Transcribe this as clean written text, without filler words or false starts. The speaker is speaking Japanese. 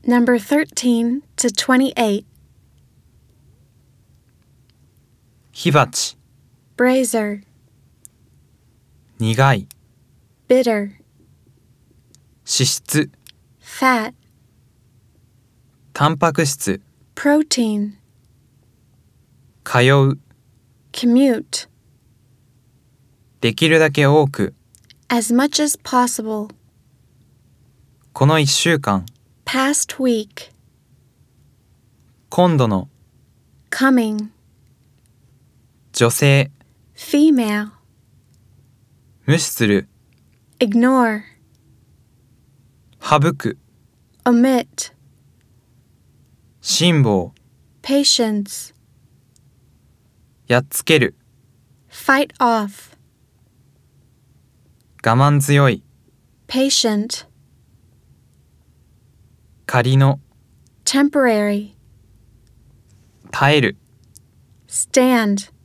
Number 13 to 28. 火鉢、 Brazier, 苦い、 bitter, 脂質、 fat, タンパク質、 protein, 通う、 commute, できるだけ多く、 as much as possible, この1週間、 past week, 今度の、 coming, 女性、 female, 無視する、 ignore, 省く、 omit, 辛抱、 patience, やっつける、 fight off, 我慢強い、 patient, 仮の、 temporary, 耐える。 stand.